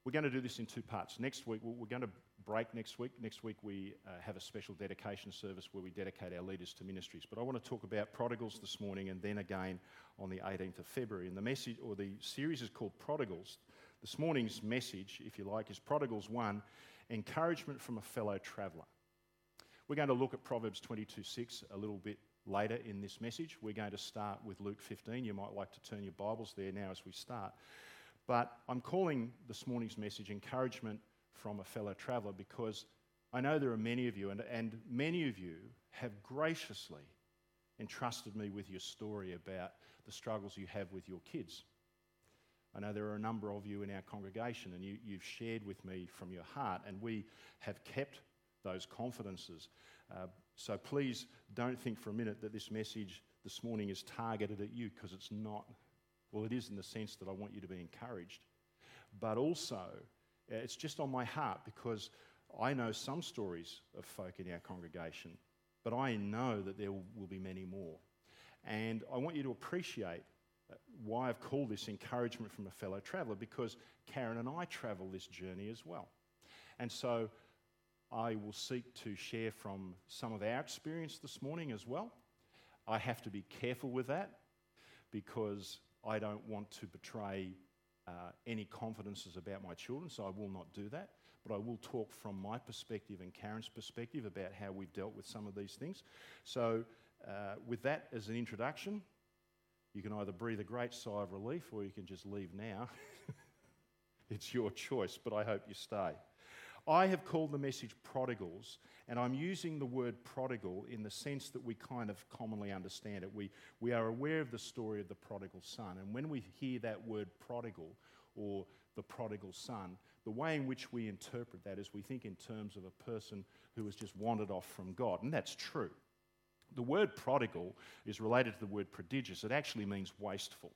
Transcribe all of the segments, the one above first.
We're going to do this in two parts. Next week, we're going to break next week. Next week, we have a special dedication service where we dedicate our leaders to ministries. But I want to talk about prodigals this morning and then again on the 18th of February. And the message, or the series, is called Prodigals. This morning's message, if you like, is Prodigals 1, Encouragement from a Fellow Traveller. We're going to look at Proverbs 22:6 a little bit later in this message. We're going to start with Luke 15. You might like to turn your Bibles there now as we start. But I'm calling this morning's message Encouragement from a Fellow Traveller because I know there are many of you, and many of you have graciously entrusted me with your story about the struggles you have with your kids. I know there are a number of you in our congregation, and you've shared with me from your heart, and we have kept those confidences. So please don't think for a minute that this message this morning is targeted at you, because it's not. Well, it is in the sense that I want you to be encouraged. But also, it's just on my heart because I know some stories of folk in our congregation, but I know that there will be many more. And I want you to appreciate why I've called this Encouragement from a Fellow Traveller, because Karen and I travel this journey as well. And so I will seek to share from some of our experience this morning as well. I have to be careful with that because I don't want to betray any confidences about my children, so I will not do that. But I will talk from my perspective and Karen's perspective about how we've dealt with some of these things. So with that as an introduction, you can either breathe a great sigh of relief or you can just leave now. It's your choice, but I hope you stay. I have called the message Prodigals, and I'm using the word prodigal in the sense that we kind of commonly understand it. We are aware of the story of the prodigal son, and when we hear that word prodigal or the prodigal son, the way in which we interpret that is we think in terms of a person who has just wandered off from God, and that's true. The word prodigal is related to the word prodigious. It actually means wasteful.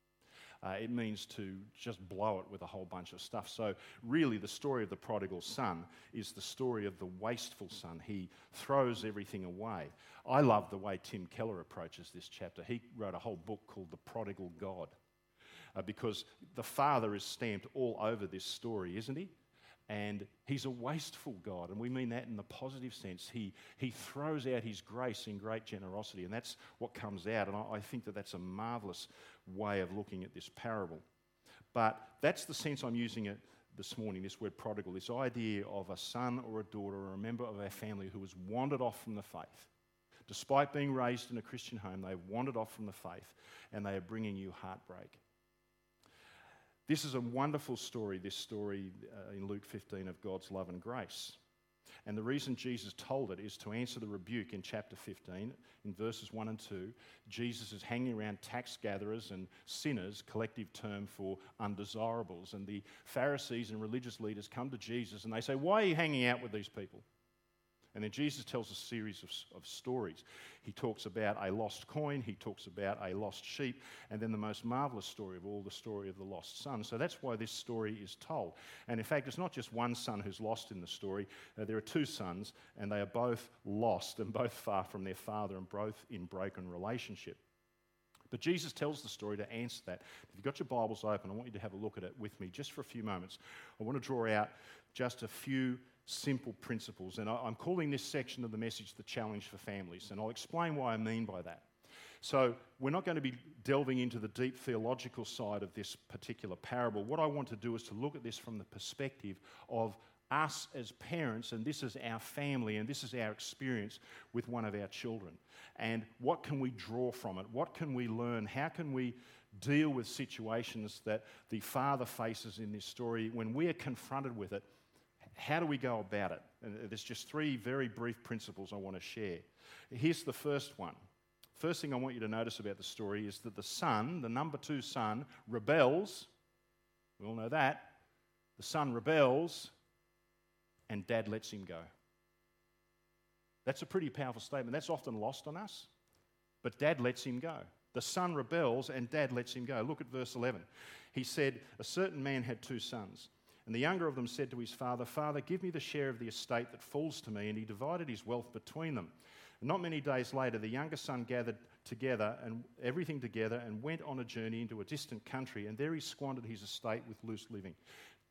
It means to just blow it with a whole bunch of stuff. So really the story of the prodigal son is the story of the wasteful son. He throws everything away. I love the way Tim Keller approaches this chapter. He wrote a whole book called The Prodigal God because the father is stamped all over this story, isn't he? And he's a wasteful God, and we mean that in the positive sense. He throws out his grace in great generosity, and that's what comes out. And I think that that's a marvellous way of looking at this parable. But that's the sense I'm using it this morning, this word prodigal, this idea of a son or a daughter or a member of our family who has wandered off from the faith. Despite being raised in a Christian home, they've wandered off from the faith, and they are bringing you heartbreak. This is a wonderful story, this story in Luke 15 of God's love and grace. And the reason Jesus told it is to answer the rebuke in chapter 15. In verses 1 and 2, Jesus is hanging around tax gatherers and sinners, collective term for undesirables. And the Pharisees and religious leaders come to Jesus and they say, "Why are you hanging out with these people?" And then Jesus tells a series of stories. He talks about a lost coin, he talks about a lost sheep, and then the most marvellous story of all, the story of the lost son. So that's why this story is told. And in fact, it's not just one son who's lost in the story. There are two sons, and they are both lost and both far from their father and both in broken relationship. But Jesus tells the story to answer that. If you've got your Bibles open, I want you to have a look at it with me just for a few moments. I want to draw out just a few simple principles, and I'm calling this section of the message the challenge for families, and I'll explain what I mean by that. So we're not going to be delving into the deep theological side of this particular parable. What I want to do is to look at this from the perspective of us as parents, and this is our family, and this is our experience with one of our children. And what can we draw from it? What can we learn? How can we deal with situations that the father faces in this story when we are confronted with it? How do we go about it? And there's just three very brief principles I want to share. Here's the first one. First thing I want you to notice about the story is that the son, the number two son, rebels. We all know that. The son rebels, and dad lets him go. That's a pretty powerful statement. That's often lost on us. But dad lets him go. The son rebels, and dad lets him go. Look at verse 11. He said, "A certain man had two sons. And the younger of them said to his father, 'Father, give me the share of the estate that falls to me.' And he divided his wealth between them. And not many days later, the younger son gathered everything together and went on a journey into a distant country. And there he squandered his estate with loose living."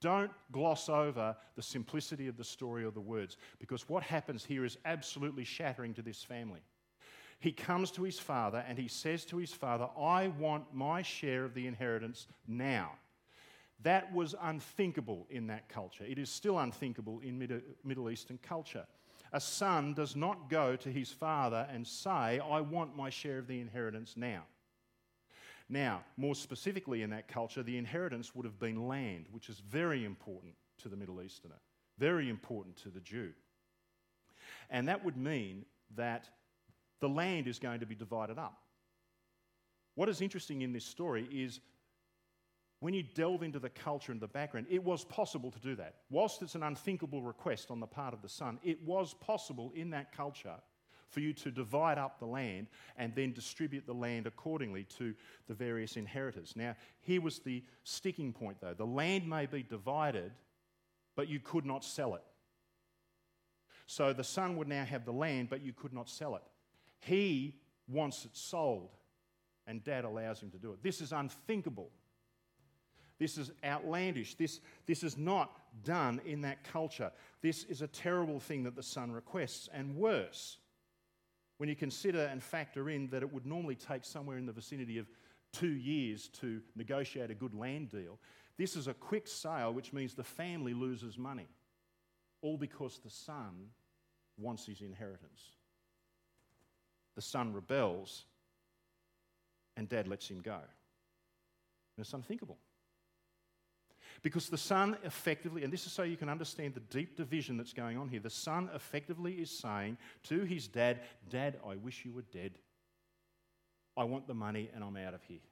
don't gloss over the simplicity of the story or the words, because what happens here is absolutely shattering to this family. He comes to his father and he says to his father, I want my share of the inheritance now. That was unthinkable in that culture. It is still unthinkable in Middle Eastern culture. A son does not go to his father and say, I want my share of the inheritance now. Now, more specifically in that culture, the inheritance would have been land, which is very important to the Middle Easterner, very important to the Jew. And that would mean that the land is going to be divided up. What is interesting in this story is when you delve into the culture and the background, it was possible to do that. Whilst it's an unthinkable request on the part of the son, it was possible in that culture for you to divide up the land and then distribute the land accordingly to the various inheritors. Now, here was the sticking point, though. The land may be divided, but you could not sell it. So the son would now have the land, but you could not sell it. He wants it sold, and Dad allows him to do it. This is unthinkable. This is outlandish. This is not done in that culture. This is a terrible thing that the son requests, and worse, when you consider and factor in that it would normally take somewhere in the vicinity of 2 years to negotiate a good land deal. This is a quick sale, which means the family loses money, all because the son wants his inheritance. The son rebels, and Dad lets him go. And it's unthinkable. Because the son effectively, and this is so you can understand the deep division that's going on here, the son effectively is saying to his dad, Dad, I wish you were dead. I want the money and I'm out of here.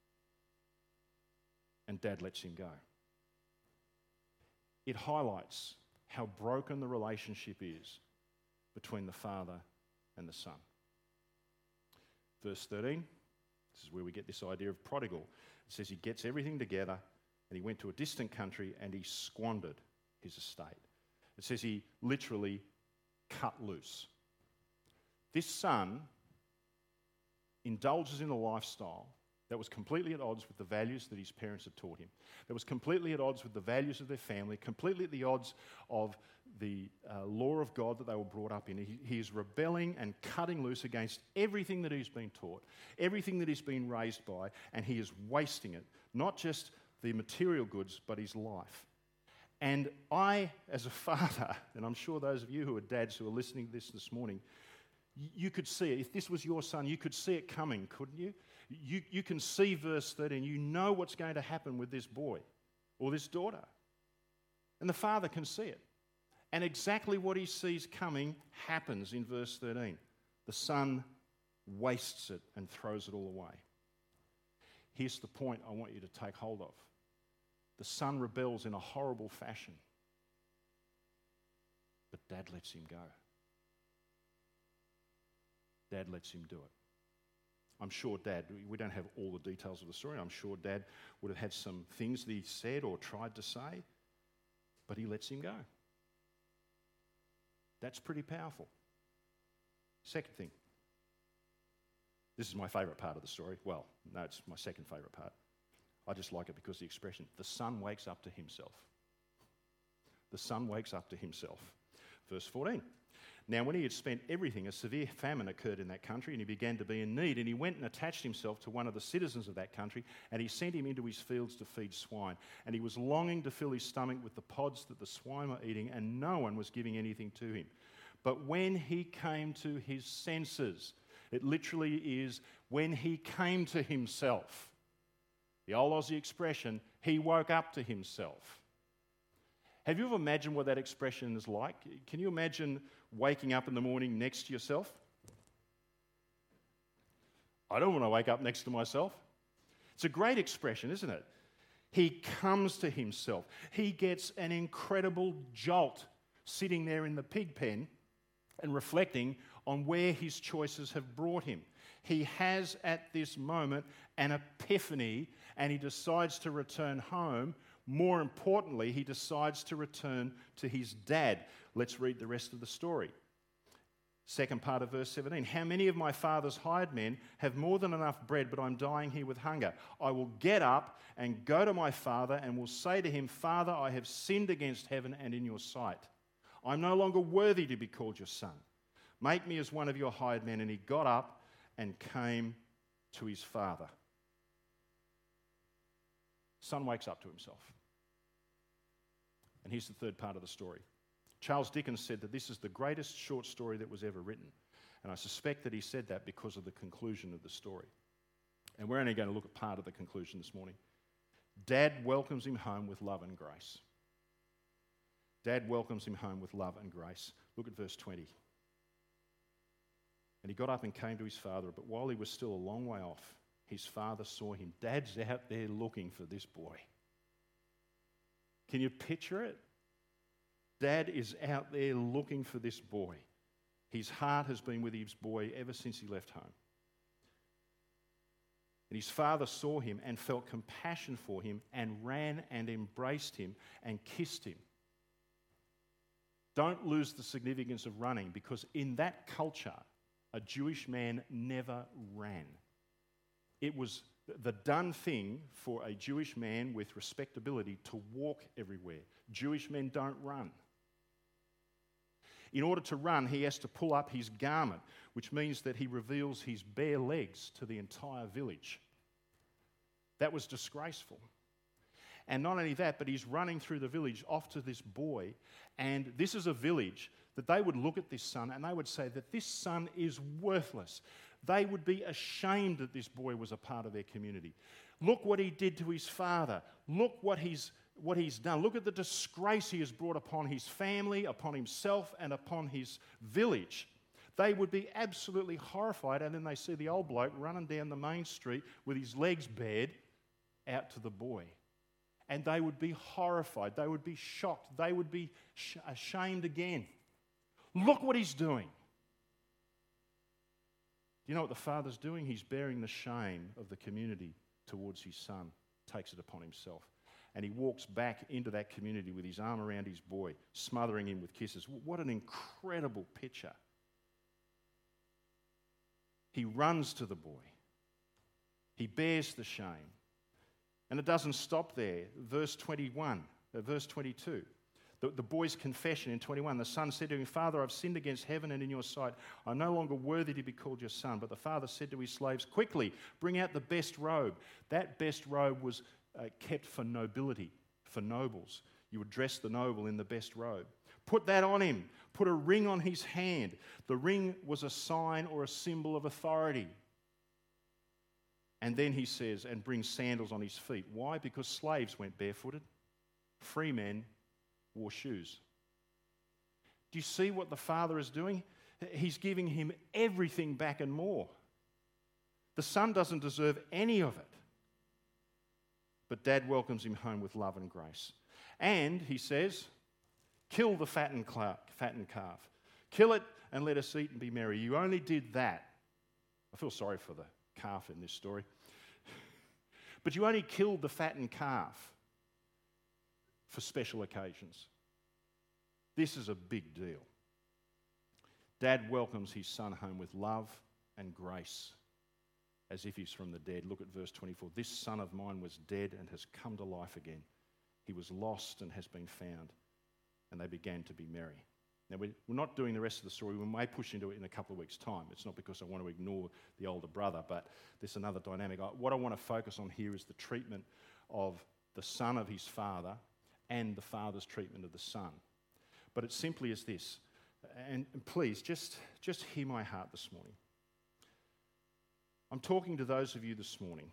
And Dad lets him go. It highlights how broken the relationship is between the father and the son. Verse 13, this is where we get this idea of prodigal. It says he gets everything together and he went to a distant country and he squandered his estate. It says he literally cut loose. This son indulges in a lifestyle that was completely at odds with the values that his parents had taught him, that was completely at odds with the values of their family, completely at the odds of the law of God that they were brought up in. He is rebelling and cutting loose against everything that he's been taught, everything that he's been raised by, and he is wasting it, not just the material goods, but his life. And I, as a father, and I'm sure those of you who are dads who are listening to this morning, you could see it. If this was your son, you could see it coming, couldn't you? You can see verse 13. You know what's going to happen with this boy or this daughter. And the father can see it. And exactly what he sees coming happens in verse 13. The son wastes it and throws it all away. Here's the point I want you to take hold of. The son rebels in a horrible fashion. But Dad lets him go. Dad lets him do it. I'm sure Dad, we don't have all the details of the story, I'm sure Dad would have had some things that he said or tried to say, but he lets him go. That's pretty powerful. Second thing. This is my favourite part of the story. Well, no, it's my second favourite part. I just like it because the expression, the son wakes up to himself. The son wakes up to himself. Verse 14. Now, when he had spent everything, a severe famine occurred in that country, and he began to be in need. And he went and attached himself to one of the citizens of that country, and he sent him into his fields to feed swine. And he was longing to fill his stomach with the pods that the swine were eating, and no one was giving anything to him. But when he came to his senses, it literally is when he came to himself. The old Aussie expression, he woke up to himself. Have you ever imagined what that expression is like? Can you imagine waking up in the morning next to yourself? I don't want to wake up next to myself. It's a great expression, isn't it? He comes to himself. He gets an incredible jolt sitting there in the pig pen and reflecting on where his choices have brought him. He has at this moment an epiphany and he decides to return home. More importantly, he decides to return to his dad. Let's read the rest of the story. Second part of verse 17. How many of my father's hired men have more than enough bread, but I'm dying here with hunger? I will get up and go to my father and will say to him, Father, I have sinned against heaven and in your sight. I'm no longer worthy to be called your son. Make me as one of your hired men. And he got up and came to his father. Son wakes up to himself. And here's the third part of the story. Charles Dickens said that this is the greatest short story that was ever written. And I suspect that he said that because of the conclusion of the story. And we're only going to look at part of the conclusion this morning. Dad welcomes him home with love and grace. Dad welcomes him home with love and grace. Look at verse 20. And he got up and came to his father, but while he was still a long way off, his father saw him. Dad's out there looking for this boy. Can you picture it? Dad is out there looking for this boy. His heart has been with his boy ever since he left home. And his father saw him and felt compassion for him and ran and embraced him and kissed him. Don't lose the significance of running, because in that culture, a Jewish man never ran. It was the done thing for a Jewish man with respectability to walk everywhere. Jewish men don't run. In order to run, he has to pull up his garment, which means that he reveals his bare legs to the entire village. That was disgraceful. And not only that, but he's running through the village off to this boy. And this is a village that they would look at this son and they would say that this son is worthless. They would be ashamed that this boy was a part of their community. Look what he did to his father. Look what he's done. Look at the disgrace he has brought upon his family, upon himself, and upon his village. They would be absolutely horrified, and then they see the old bloke running down the main street with his legs bared out to the boy. And they would be horrified. They would be shocked. They would be ashamed again. Look what he's doing. Do you know what the father's doing? He's bearing the shame of the community towards his son, takes it upon himself. And he walks back into that community with his arm around his boy, smothering him with kisses. What an incredible picture. He runs to the boy. He bears the shame. And it doesn't stop there. Verse 22. The boy's confession in 21. The son said to him, Father, I've sinned against heaven and in your sight. I'm no longer worthy to be called your son. But the father said to his slaves, quickly, bring out the best robe. That best robe was kept for nobility, for nobles. You would dress the noble in the best robe. Put that on him. Put a ring on his hand. The ring was a sign or a symbol of authority. And then he says, and bring sandals on his feet. Why? Because slaves went barefooted. Free men wore shoes. Do you see what the father is doing? He's giving him everything back and more. The son doesn't deserve any of it. But dad welcomes him home with love and grace. And he says, kill the fattened calf. Kill it and let us eat and be merry. You only did that. I feel sorry for the calf in this story. But you only killed the fattened calf for special occasions. This is a big deal. Dad welcomes his son home with love and grace, as if he's from the dead. Look at verse 24. This son of mine was dead and has come to life again. He was lost and has been found. And they began to be merry. Now, we're not doing the rest of the story. We may push into it in a couple of weeks' time. It's not because I want to ignore the older brother, but there's another dynamic. What I want to focus on here is the treatment of the son of his father and the father's treatment of the son. But it simply is this. And please, just hear my heart this morning. I'm talking to those of you this morning.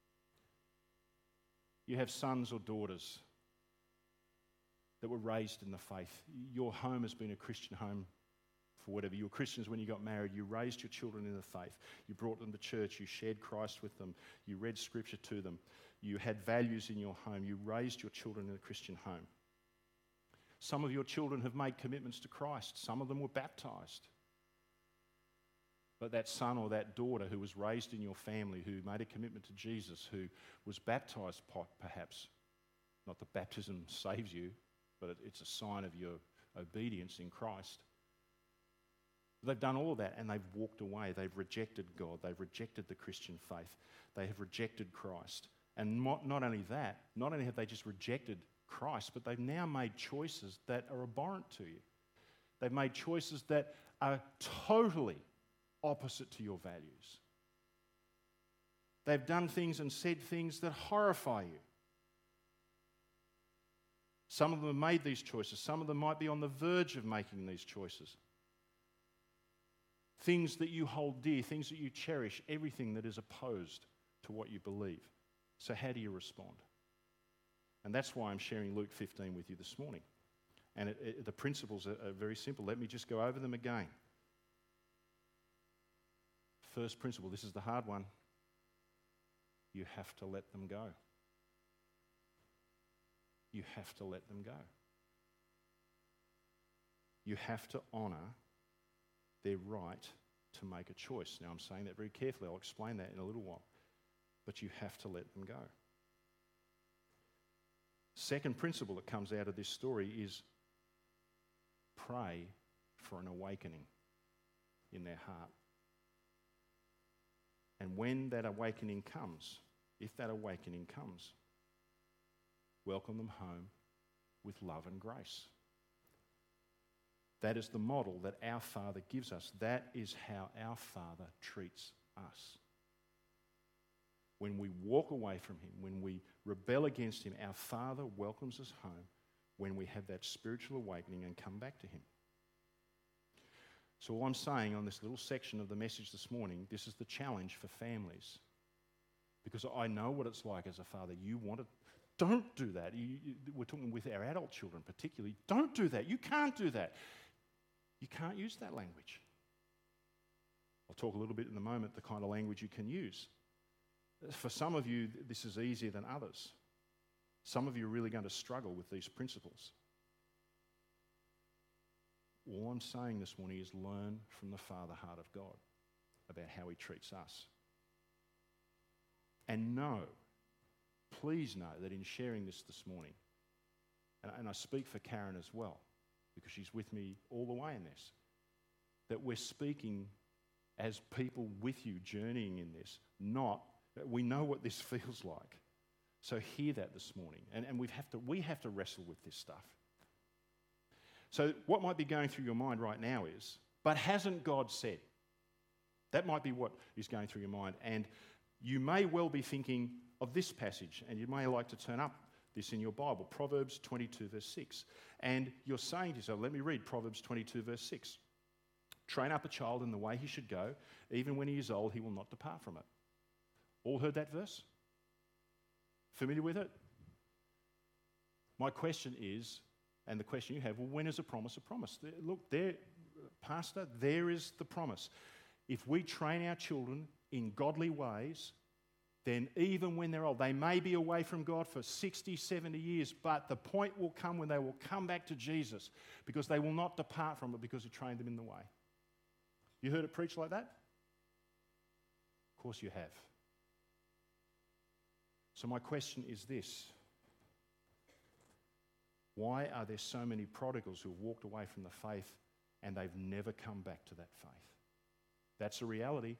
You have sons or daughters that were raised in the faith. Your home has been a Christian home for whatever. You were Christians when you got married. You raised your children in the faith. You brought them to church. You shared Christ with them. You read Scripture to them. You had values in your home. You raised your children in a Christian home. Some of your children have made commitments to Christ. Some of them were baptized. But that son or that daughter who was raised in your family, who made a commitment to Jesus, who was baptized perhaps, not that baptism saves you, but it's a sign of your obedience in Christ. They've done all of that and they've walked away. They've rejected God. They've rejected the Christian faith. They have rejected Christ. And not only that, not only have they just rejected Christ, but they've now made choices that are abhorrent to you. They've made choices that are totally opposite to your values. They've done things and said things that horrify you. Some of them have made these choices. Some of them might be on the verge of making these choices. Things that you hold dear, things that you cherish, everything that is opposed to what you believe. So how do you respond? And that's why I'm sharing Luke 15 with you this morning. And the principles are very simple. Let me just go over them again. First principle, this is the hard one. You have to let them go. You have to let them go. You have to honour their right to make a choice. Now, I'm saying that very carefully. I'll explain that in a little while. But you have to let them go. Second principle that comes out of this story is pray for an awakening in their heart. And when that awakening comes, if that awakening comes, welcome them home with love and grace. That is the model that our Father gives us. That is how our Father treats us. When we walk away from him, when we rebel against him, our Father welcomes us home when we have that spiritual awakening and come back to him. So all I'm saying on this little section of the message this morning, this is the challenge for families. Because I know what it's like as a father. You want to... Don't do that. We're talking with our adult children particularly. Don't do that. You can't do that. You can't use that language. I'll talk a little bit in a moment the kind of language you can use. For some of you, this is easier than others. Some of you are really going to struggle with these principles. All I'm saying this morning is learn from the Father heart of God about how he treats us. And know, please know that in sharing this morning, and I speak for Karen as well, because she's with me all the way in this, that we're speaking as people with you journeying in this, not... We know what this feels like. So hear that this morning. And we have to wrestle with this stuff. So what might be going through your mind right now is, but hasn't God said? That might be what is going through your mind. And you may well be thinking of this passage, and you may like to turn up this in your Bible, Proverbs 22 verse 6. And you're saying to yourself, let me read Proverbs 22 verse 6. Train up a child in the way he should go, even when he is old, he will not depart from it. All heard that verse? Familiar with it? My question is, and the question you have, well, when is a promise a promise? Look, there, Pastor, there is the promise. If we train our children in godly ways, then even when they're old, they may be away from God for 60, 70 years, but the point will come when they will come back to Jesus because they will not depart from it because he trained them in the way. You heard it preached like that? Of course you have. So my question is this. Why are there so many prodigals who have walked away from the faith and they've never come back to that faith? That's a reality.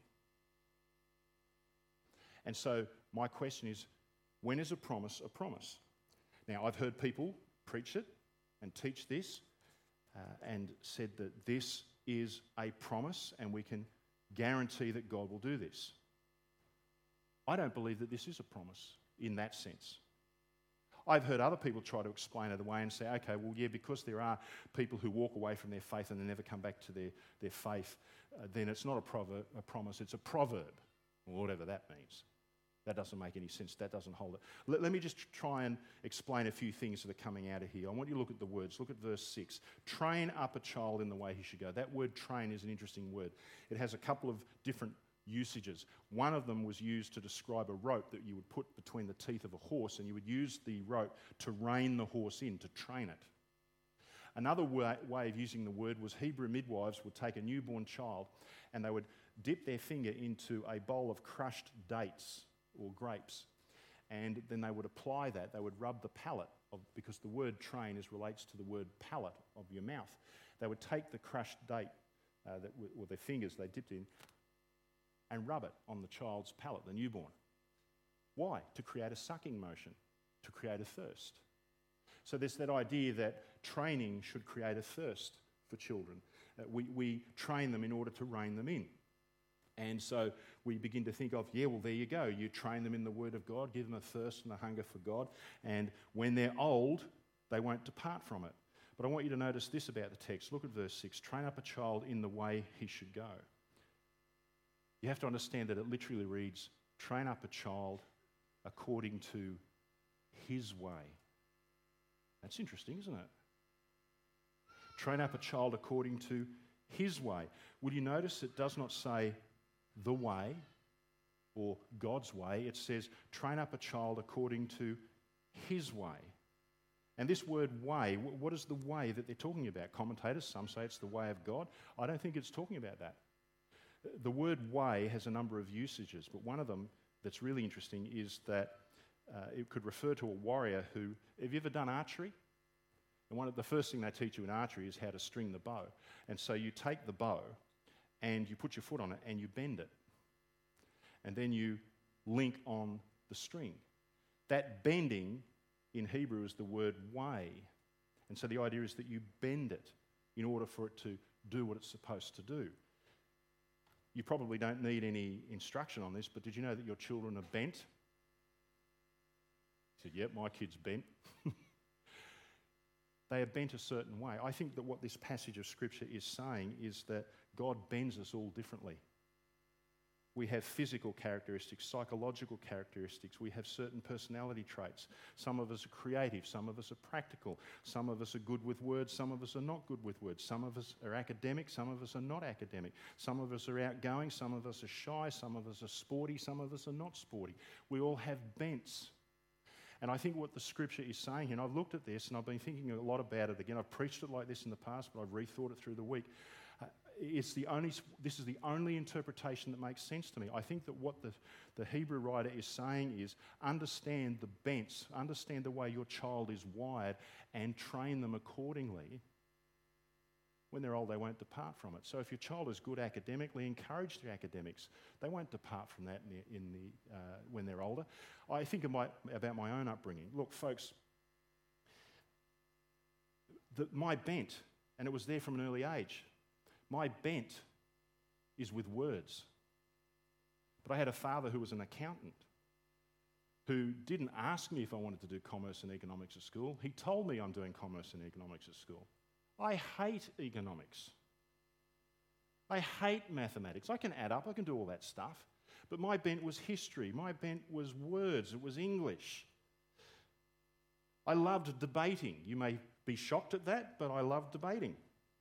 And so my question is, when is a promise a promise? Now, I've heard people preach it and teach this and said that this is a promise and we can guarantee that God will do this. I don't believe that this is a promise in that sense. I've heard other people try to explain it away and say, okay, well, yeah, because there are people who walk away from their faith and they never come back to their faith, then it's not a promise, it's a proverb, or whatever that means. That doesn't make any sense. That doesn't hold it. Let me just try and explain a few things that are coming out of here. I want you to look at the words. Look at verse 6. Train up a child in the way he should go. That word train is an interesting word. It has a couple of different usages. One of them was used to describe a rope that you would put between the teeth of a horse, and you would use the rope to rein the horse in, to train it. Another way of using the word was Hebrew midwives would take a newborn child and they would dip their finger into a bowl of crushed dates or grapes, and then they would apply that. They would rub the palate, because the word train relates to the word palate of your mouth. They would take the crushed date with their fingers they dipped in, and rub it on the child's palate, the newborn. Why? To create a sucking motion, to create a thirst. So there's that idea that training should create a thirst for children. We train them in order to rein them in. And so we begin to think of, well, there you go. You train them in the Word of God, give them a thirst and a hunger for God, and when they're old, they won't depart from it. But I want you to notice this about the text. Look at verse 6. Train up a child in the way he should go. You have to understand that it literally reads, train up a child according to his way. That's interesting, isn't it? Train up a child according to his way. Will you notice it does not say the way or God's way? It says train up a child according to his way. And this word way, what is the way that they're talking about? Commentators, some say it's the way of God. I don't think it's talking about that. The word way has a number of usages, but one of them that's really interesting is that it could refer to a warrior who... Have you ever done archery? And the first thing they teach you in archery is how to string the bow. And so you take the bow and you put your foot on it and you bend it. And then you link on the string. That bending in Hebrew is the word way. And so the idea is that you bend it in order for it to do what it's supposed to do. You probably don't need any instruction on this, but did you know that your children are bent? You said, yep, my kid's bent. They are bent a certain way. I think that what this passage of Scripture is saying is that God bends us all differently. We have physical characteristics, psychological characteristics. We have certain personality traits. Some of us are creative. Some of us are practical. Some of us are good with words. Some of us are not good with words. Some of us are academic. Some of us are not academic. Some of us are outgoing. Some of us are shy. Some of us are sporty. Some of us are not sporty. We all have bents. And I think what the Scripture is saying here, and I've looked at this and I've been thinking a lot about it again. I've preached it like this in the past, but I've rethought it through the week. This is the only interpretation that makes sense to me. I think that what the Hebrew writer is saying is understand the bents, understand the way your child is wired, and train them accordingly. When they're old, they won't depart from it. So if your child is good academically, encourage their academics. They won't depart from that when they're older. I think about my own upbringing. Look, folks, my bent, and it was there from an early age, my bent is with words. But I had a father who was an accountant who didn't ask me if I wanted to do commerce and economics at school. He told me I'm doing commerce and economics at school. I hate economics. I hate mathematics. I can add up, I can do all that stuff. But my bent was history. My bent was words. It was English. I loved debating. You may be shocked at that, but I loved debating.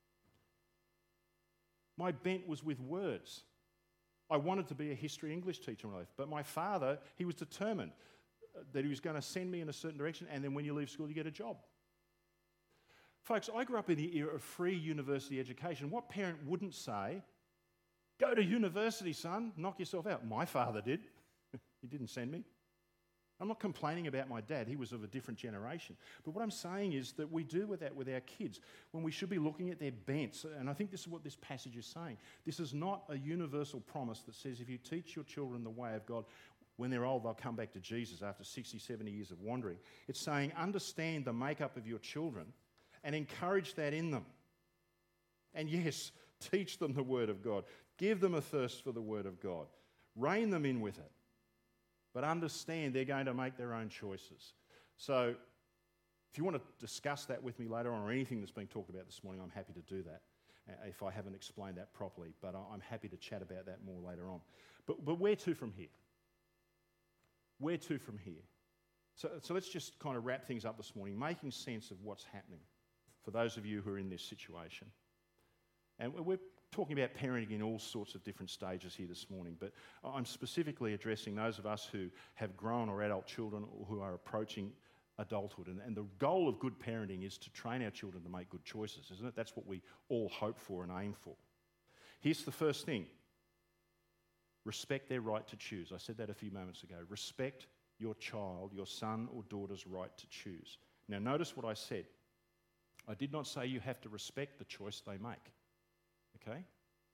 My bent was with words. I wanted to be a history English teacher in my life, but my father, he was determined that he was going to send me in a certain direction, and then when you leave school, you get a job. Folks, I grew up in the era of free university education. What parent wouldn't say, go to university, son, knock yourself out? My father did. He didn't send me. I'm not complaining about my dad. He was of a different generation. But what I'm saying is that we do with that with our kids when we should be looking at their bents. And I think this is what this passage is saying. This is not a universal promise that says if you teach your children the way of God, when they're old, they'll come back to Jesus after 60, 70 years of wandering. It's saying understand the makeup of your children and encourage that in them. And yes, teach them the Word of God. Give them a thirst for the Word of God. Rein them in with it. But understand they're going to make their own choices. So if you want to discuss that with me later on or anything that's been talked about this morning, I'm happy to do that if I haven't explained that properly. But I'm happy to chat about that more later on. But where to from here? Where to from here? So let's just kind of wrap things up this morning, making sense of what's happening for those of you who are in this situation. And we're talking about parenting in all sorts of different stages here this morning, but I'm specifically addressing those of us who have grown or adult children or who are approaching adulthood. And the goal of good parenting is to train our children to make good choices, isn't it? That's what we all hope for and aim for. Here's the first thing. Respect their right to choose. I said that a few moments ago. Respect your child, your son or daughter's right to choose. Now notice what I said. I did not say you have to respect the choice they make. Okay?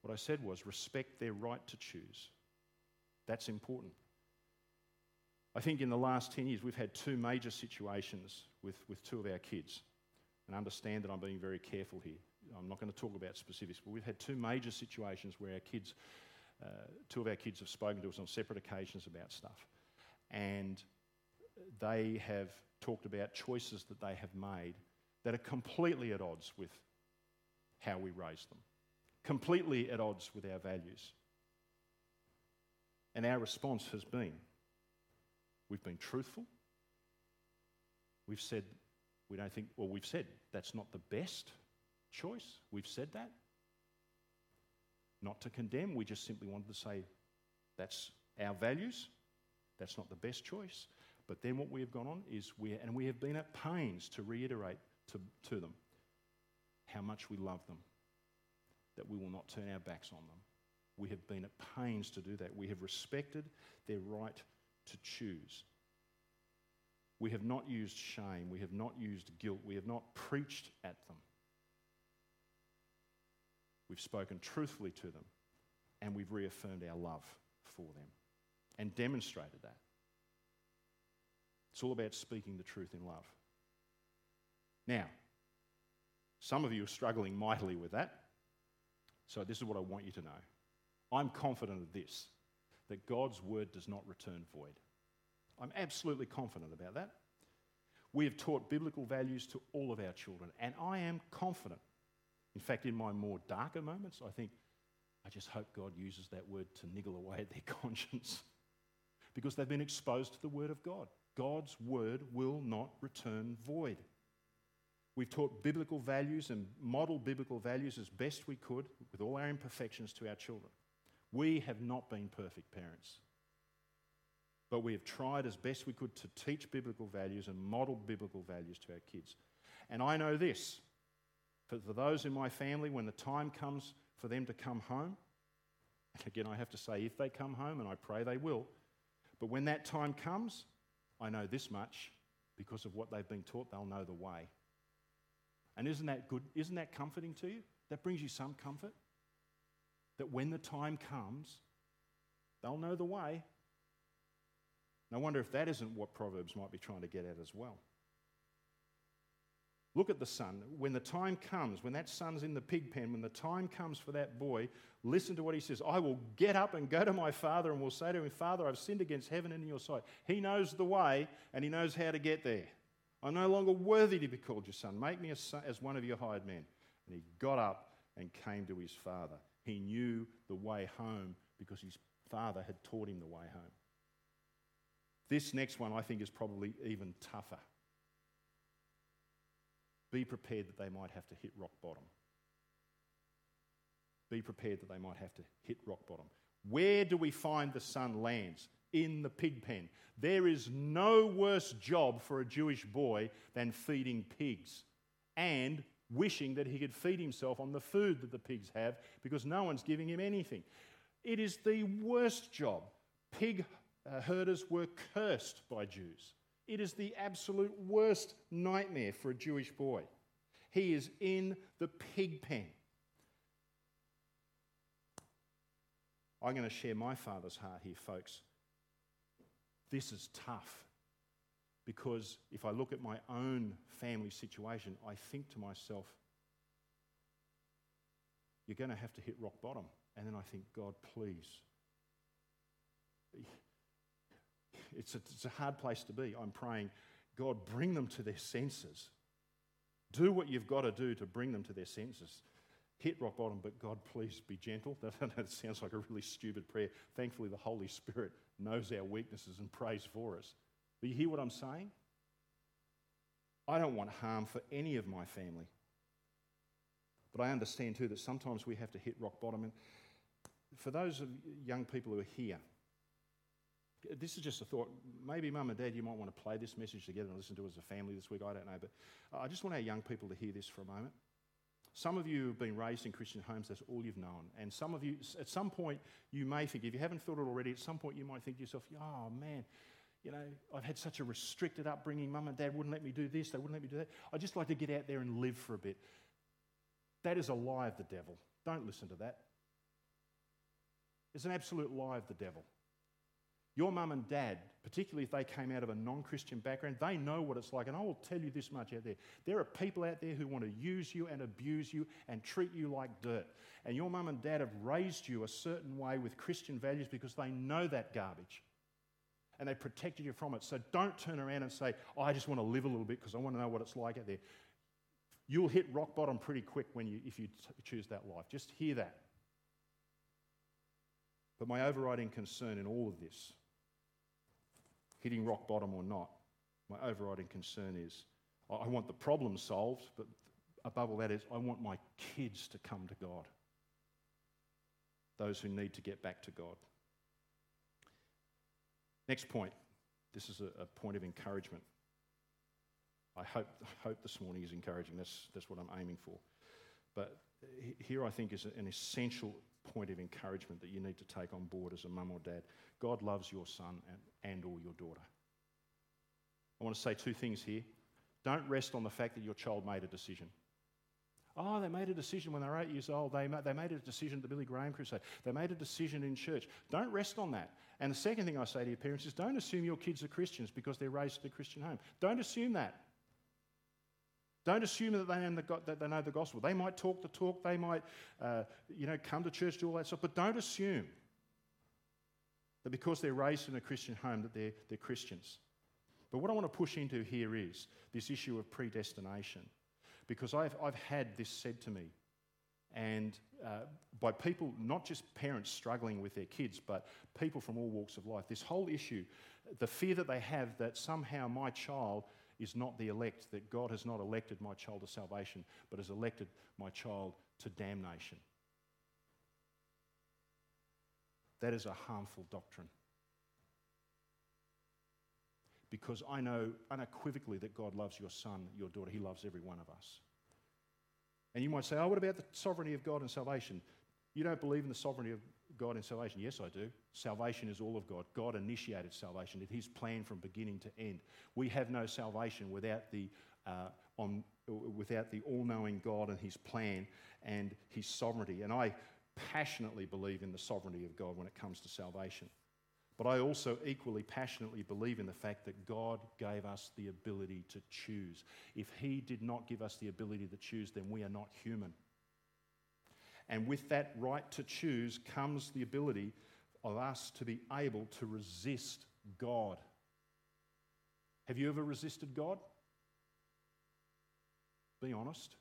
What I said was respect their right to choose. That's important. I think in the last 10 years we've had two major situations with two of our kids. And understand that I'm being very careful here. I'm not going to talk about specifics, but we've had two major situations where two of our kids have spoken to us on separate occasions about stuff. And they have talked about choices that they have made that are completely at odds with how we raise them, completely at odds with our values. And our response has been, we've been truthful. We've said we've said that's not the best choice. We've said that. Not to condemn, we just simply wanted to say that's our values. That's not the best choice. But then what we have gone on is we have been at pains to reiterate to them how much we love them, that we will not turn our backs on them. We have been at pains to do that. We have respected their right to choose. We have not used shame. We have not used guilt. We have not preached at them. We've spoken truthfully to them, and we've reaffirmed our love for them and demonstrated that. It's all about speaking the truth in love. Now, some of you are struggling mightily with that, so this is what I want you to know. I'm confident of this, that God's word does not return void. I'm absolutely confident about that. We have taught biblical values to all of our children, and I am confident. In fact, in my more darker moments, I just hope God uses that word to niggle away at their conscience because they've been exposed to the word of God. God's word will not return void. We've taught biblical values and modeled biblical values as best we could with all our imperfections to our children. We have not been perfect parents, but we have tried as best we could to teach biblical values and model biblical values to our kids. And I know this, for those in my family, when the time comes for them to come home, and again I have to say if they come home, and I pray they will, but when that time comes, I know this much, because of what they've been taught, they'll know the way. And isn't that good? Isn't that comforting to you? That brings you some comfort? That when the time comes, they'll know the way. And I wonder if that isn't what Proverbs might be trying to get at as well. Look at the son. When the time comes, when that son's in the pig pen, when the time comes for that boy, listen to what he says. I will get up and go to my father and will say to him, Father, I've sinned against heaven and in your sight. He knows the way and he knows how to get there. I'm no longer worthy to be called your son. Make me as one of your hired men. And he got up and came to his father. He knew the way home because his father had taught him the way home. This next one I think is probably even tougher. Be prepared that they might have to hit rock bottom. Be prepared that they might have to hit rock bottom. Where do we find the son lands? In the pig pen. There is no worse job for a Jewish boy than feeding pigs and wishing that he could feed himself on the food that the pigs have because no one's giving him anything. It is the worst job. Pig herders were cursed by Jews. It is the absolute worst nightmare for a Jewish boy. He is in the pig pen. I'm going to share my father's heart here, folks. This is tough because if I look at my own family situation, I think to myself, you're going to have to hit rock bottom. And then I think, God, please. It's a hard place to be. I'm praying, God, bring them to their senses. Do what you've got to do to bring them to their senses. Hit rock bottom, but God, please be gentle. That sounds like a really stupid prayer. Thankfully, the Holy Spirit knows our weaknesses and prays for us. But you hear what I'm saying? I don't want harm for any of my family. But I understand too that sometimes we have to hit rock bottom. And for those of young people who are here, this is just a thought. Maybe Mum and Dad, you might want to play this message together and listen to it as a family this week. I don't know. But I just want our young people to hear this for a moment. Some of you have been raised in Christian homes, that's all you've known. And some of you, at some point, you may think, if you haven't thought it already, at some point you might think to yourself, oh man, I've had such a restricted upbringing. Mum and Dad wouldn't let me do this, they wouldn't let me do that. I'd just like to get out there and live for a bit. That is a lie of the devil. Don't listen to that. It's an absolute lie of the devil. Your mum and dad, particularly if they came out of a non-Christian background, they know what it's like. And I will tell you this much out there. There are people out there who want to use you and abuse you and treat you like dirt. And your mum and dad have raised you a certain way with Christian values because they know that garbage. And they protected you from it. So don't turn around and say, oh, I just want to live a little bit because I want to know what it's like out there. You'll hit rock bottom pretty quick if you choose that life. Just hear that. But my overriding concern in all of this, hitting rock bottom or not, my overriding concern is I want the problem solved, but above all that is I want my kids to come to God. Those who need to get back to God. Next point. This is a point of encouragement. I hope this morning is encouraging. That's what I'm aiming for. But here I think is an essential point of encouragement that you need to take on board as a mum or dad. God loves your son and or your daughter. I want to say two things here. Don't rest on the fact that your child made a decision. Oh, they made a decision when they were 8 years old. They made a decision at the Billy Graham Crusade. They made a decision in church. Don't rest on that. And the second thing I say to your parents is don't assume your kids are Christians because they're raised in a Christian home. Don't assume that. Don't assume that they know the gospel. They might talk the talk. They might, come to church, do all that stuff. But don't assume that because they're raised in a Christian home that they're Christians. But what I want to push into here is this issue of predestination. Because I've had this said to me, and by people, not just parents struggling with their kids, but people from all walks of life. This whole issue, the fear that they have that somehow my child is not the elect, that God has not elected my child to salvation, but has elected my child to damnation. That is a harmful doctrine. Because I know unequivocally that God loves your son, your daughter. He loves every one of us. And you might say, oh, what about the sovereignty of God and salvation? You don't believe in the sovereignty of God and salvation? Yes, I do. Salvation is all of God. God initiated salvation. It's His plan from beginning to end. We have no salvation without the all-knowing God and His plan and His sovereignty. And I passionately believe in the sovereignty of God when it comes to salvation. But I also equally passionately believe in the fact that God gave us the ability to choose. If He did not give us the ability to choose, then we are not human. And with that right to choose comes the ability of us to be able to resist God. Have you ever resisted God? Be honest.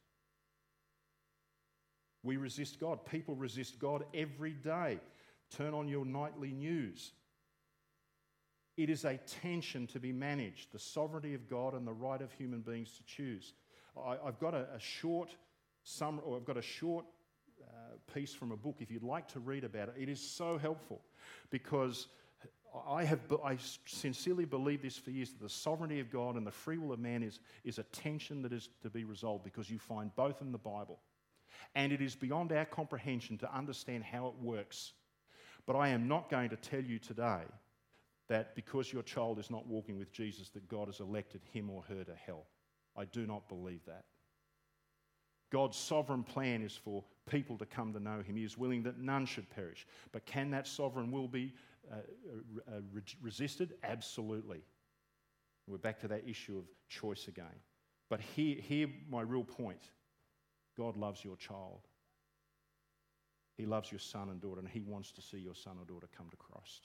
We resist God. People resist God every day. Turn on your nightly news. It is a tension to be managed, the sovereignty of God and the right of human beings to choose. I've got a short summary, or I've got a short piece from a book. If you'd like to read about it, it is so helpful because I sincerely believe this for years, that the sovereignty of God and the free will of man is a tension that is to be resolved because you find both in the Bible. And it is beyond our comprehension to understand how it works. But I am not going to tell you today that because your child is not walking with Jesus, that God has elected him or her to hell. I do not believe that. God's sovereign plan is for people to come to know him. He is willing that none should perish. But can that sovereign will be resisted? Absolutely. We're back to that issue of choice again. But here my real point. God loves your child. He loves your son and daughter, and he wants to see your son or daughter come to Christ.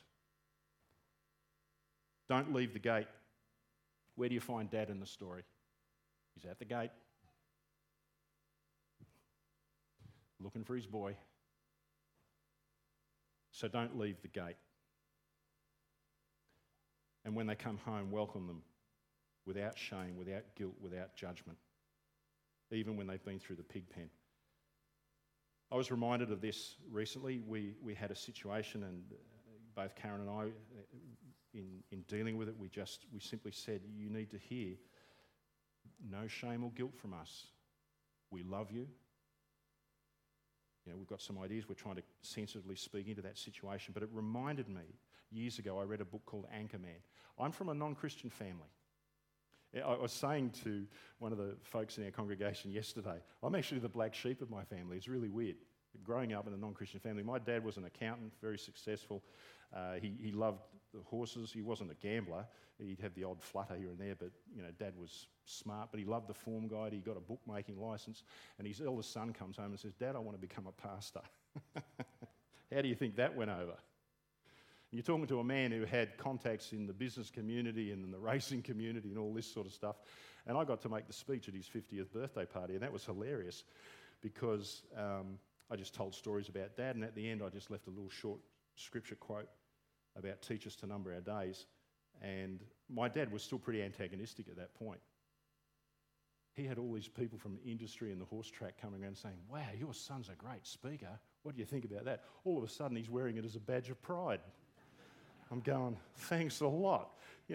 Don't leave the gate. Where do you find Dad in the story? He's at the gate, looking for his boy. So don't leave the gate. And when they come home, welcome them without shame, without guilt, without judgment, even when they've been through the pig pen. I was reminded of this recently. We had a situation, and both Karen and I, in dealing with it, we simply said, you need to hear no shame or guilt from us. We love you. You know, we've got some ideas. We're trying to sensitively speak into that situation. But it reminded me, years ago, I read a book called Anchorman. I'm from a non-Christian family. I was saying to one of the folks in our congregation yesterday, I'm actually the black sheep of my family. It's really weird. growing up in a non-Christian family, my dad was an accountant, very successful. He loved the horses. He wasn't a gambler. He'd have the odd flutter here and there, but Dad was smart. But he loved the form guide. He got a bookmaking license, and his eldest son comes home and says, "Dad, I want to become a pastor." How do you think that went over? You're talking to a man who had contacts in the business community and in the racing community and all this sort of stuff. And I got to make the speech at his 50th birthday party, and that was hilarious because I just told stories about Dad, and at the end I just left a little short scripture quote about teach us to number our days. And my dad was still pretty antagonistic at that point. He had all these people from the industry and the horse track coming around saying, "Wow, your son's a great speaker. What do you think about that?" All of a sudden he's wearing it as a badge of pride. I'm going, thanks a lot.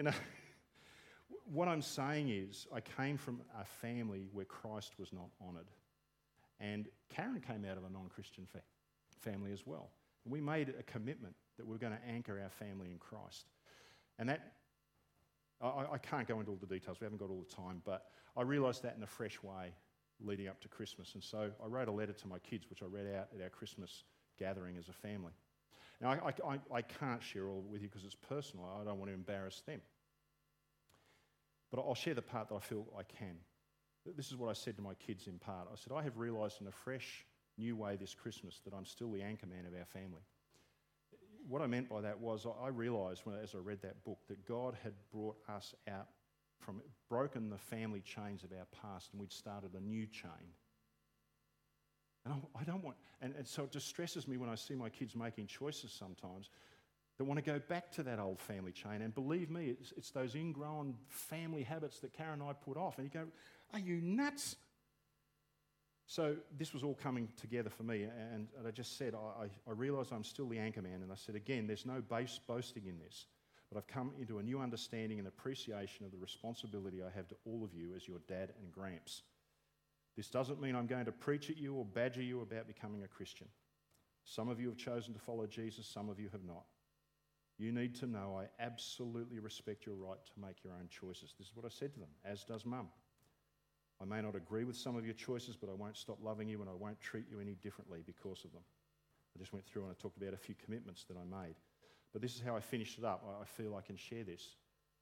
What I'm saying is I came from a family where Christ was not honoured. And Karen came out of a non-Christian family as well. And we made a commitment that we're going to anchor our family in Christ. And that, I can't go into all the details, we haven't got all the time, but I realised that in a fresh way leading up to Christmas. And so I wrote a letter to my kids, which I read out at our Christmas gathering as a family. Now, I can't share all of it with you because it's personal. I don't want to embarrass them. But I'll share the part that I feel I can. This is what I said to my kids in part. I said, I have realised in a fresh, new way this Christmas that I'm still the anchorman of our family. What I meant by that was I realised as I read that book that God had brought us out from, broken the family chains of our past, and we'd started a new chain. And I don't want, and so it distresses me when I see my kids making choices sometimes that want to go back to that old family chain. And believe me, it's those ingrown family habits that Karen and I put off. And you go, are you nuts? So this was all coming together for me. And I just said, I realise I'm still the anchorman. And I said, again, there's no boasting in this. But I've come into a new understanding and appreciation of the responsibility I have to all of you as your dad and gramps. This doesn't mean I'm going to preach at you or badger you about becoming a Christian. Some of you have chosen to follow Jesus, some of you have not. You need to know I absolutely respect your right to make your own choices. This is what I said to them, as does Mum. I may not agree with some of your choices, but I won't stop loving you and I won't treat you any differently because of them. I just went through and I talked about a few commitments that I made. But this is how I finished it up. I feel I can share this.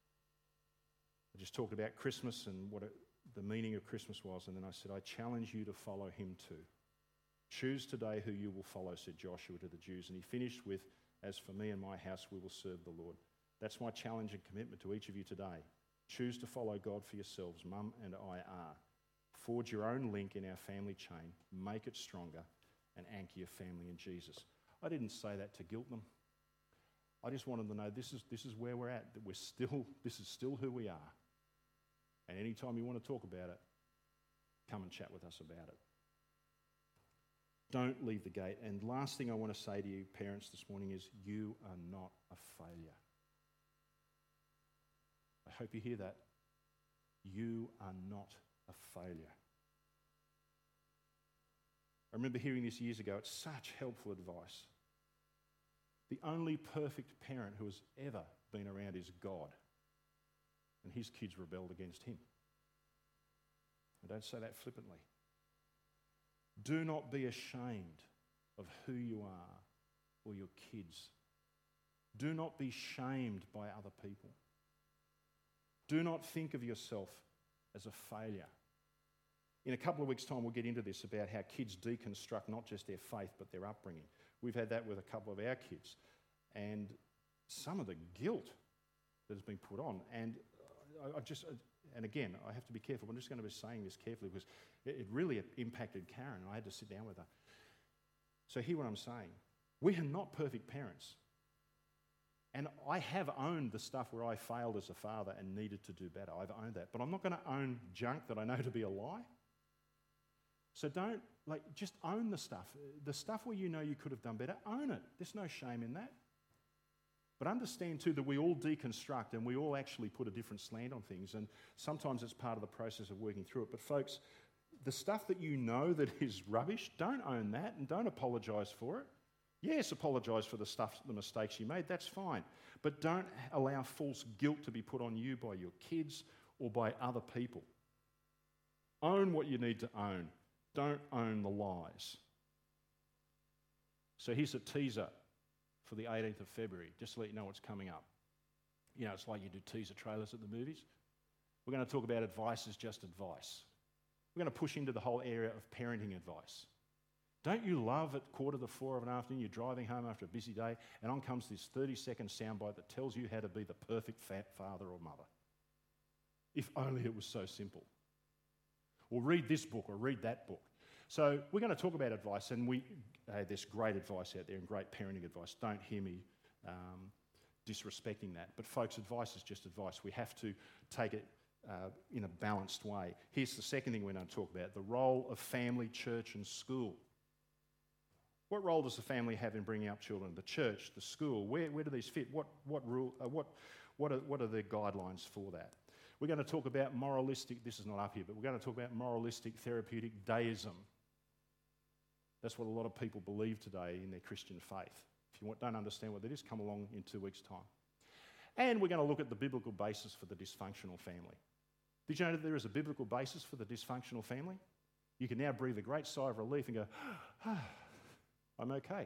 I just talked about Christmas and what the meaning of Christmas was, and then I said, I challenge you to follow him too. Choose today who you will follow, said Joshua to the Jews. And he finished with, as for me and my house, we will serve the Lord. That's my challenge and commitment to each of you today. Choose to follow God for yourselves. Mum and I are. Forge your own link in our family chain, make it stronger, and anchor your family in Jesus. I didn't say that to guilt them. I just wanted them to know this is where we're at, that this is still who we are. And anytime you want to talk about it, come and chat with us about it. Don't leave the gate. And last thing I want to say to you, parents, this morning is you are not a failure. I hope you hear that. You are not a failure. I remember hearing this years ago. It's such helpful advice. The only perfect parent who has ever been around is God. And his kids rebelled against him. I don't say that flippantly. Do not be ashamed of who you are or your kids. Do not be shamed by other people. Do not think of yourself as a failure. In a couple of weeks' time, we'll get into this about how kids deconstruct not just their faith, but their upbringing. We've had that with a couple of our kids. And some of the guilt that has been put on. And and again, I have to be careful. I'm just going to be saying this carefully because it really impacted Karen. I had to sit down with her. So hear what I'm saying. We are not perfect parents. And I have owned the stuff where I failed as a father and needed to do better. I've owned that. But I'm not going to own junk that I know to be a lie. So just own the stuff. The stuff where you know you could have done better, own it. There's no shame in that. But understand too that we all deconstruct and we all actually put a different slant on things, and sometimes it's part of the process of working through it. But folks, the stuff that you know that is rubbish, don't own that and don't apologise for it. Yes, apologise for the mistakes you made, that's fine. But don't allow false guilt to be put on you by your kids or by other people. Own what you need to own. Don't own the lies. So here's a teaser for the 18th of February, just to let you know what's coming up. You know, it's like you do teaser trailers at the movies. We're going to talk about advice is just advice. We're going to push into the whole area of parenting advice. Don't you love at 3:45 of an afternoon, you're driving home after a busy day, and on comes this 30-second soundbite that tells you how to be the perfect father or mother? If only it was so simple. Or read this book or read that book. So we're going to talk about advice, and there's great advice out there and great parenting advice. Don't hear me disrespecting that. But folks, advice is just advice. We have to take it in a balanced way. Here's the second thing we're going to talk about, the role of family, church and school. What role does the family have in bringing up children? The church, the school, where do these fit? What are the guidelines for that? We're going to talk about moralistic, this is not up here, but we're going to talk about moralistic therapeutic deism. That's what a lot of people believe today in their Christian faith. If you don't understand what that is, come along in 2 weeks' time. And we're going to look at the biblical basis for the dysfunctional family. Did you know that there is a biblical basis for the dysfunctional family? You can now breathe a great sigh of relief and go, I'm okay.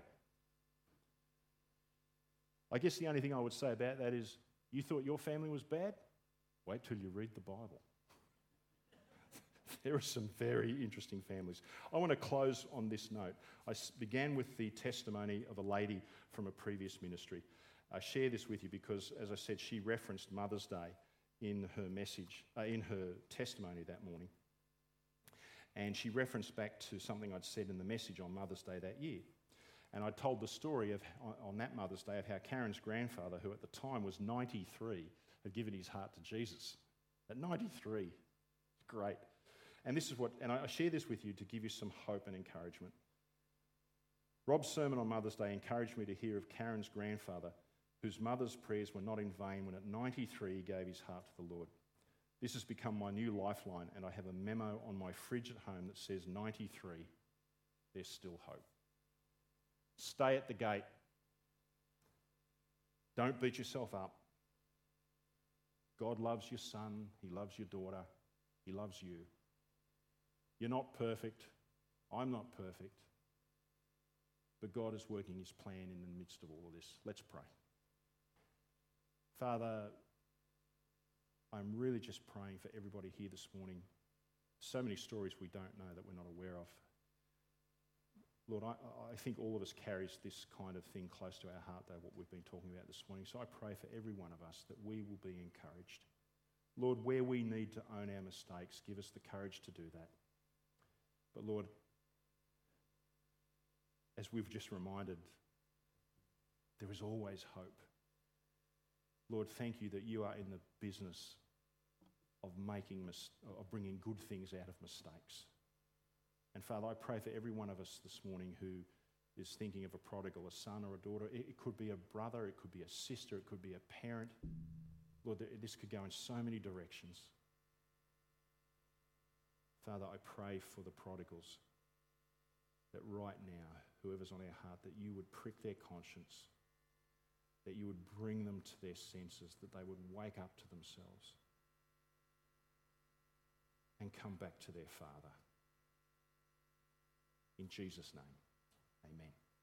I guess the only thing I would say about that is, you thought your family was bad? Wait till you read the Bible. There are some very interesting families. I want to close on this note. I began with the testimony of a lady from a previous ministry. I share this with you because, as I said, she referenced Mother's Day in her message, in her testimony that morning. And she referenced back to something I'd said in the message on Mother's Day that year. And I told the story of, on that Mother's Day, of how Karen's grandfather, who at the time was 93, had given his heart to Jesus. At 93, it's great. And this is and I share this with you to give you some hope and encouragement. Rob's sermon on Mother's Day encouraged me to hear of Karen's grandfather, whose mother's prayers were not in vain when at 93 he gave his heart to the Lord. This has become my new lifeline, and I have a memo on my fridge at home that says 93, there's still hope. Stay at the gate. Don't beat yourself up. God loves your son. He loves your daughter. He loves you. You're not perfect. I'm not perfect. But God is working his plan in the midst of all of this. Let's pray. Father, I'm really just praying for everybody here this morning. So many stories we don't know that we're not aware of. Lord, I think all of us carries this kind of thing close to our heart, though, what we've been talking about this morning. So I pray for every one of us that we will be encouraged. Lord, where we need to own our mistakes, give us the courage to do that. But Lord, as we've just reminded, there is always hope. Lord, thank you that you are in the business of bringing good things out of mistakes. And Father, I pray for every one of us this morning who is thinking of a prodigal, a son or a daughter. It could be a brother, it could be a sister, it could be a parent. Lord, this could go in so many directions. Father, I pray for the prodigals that right now, whoever's on our heart, that you would prick their conscience, that you would bring them to their senses, that they would wake up to themselves and come back to their Father. In Jesus' name, amen.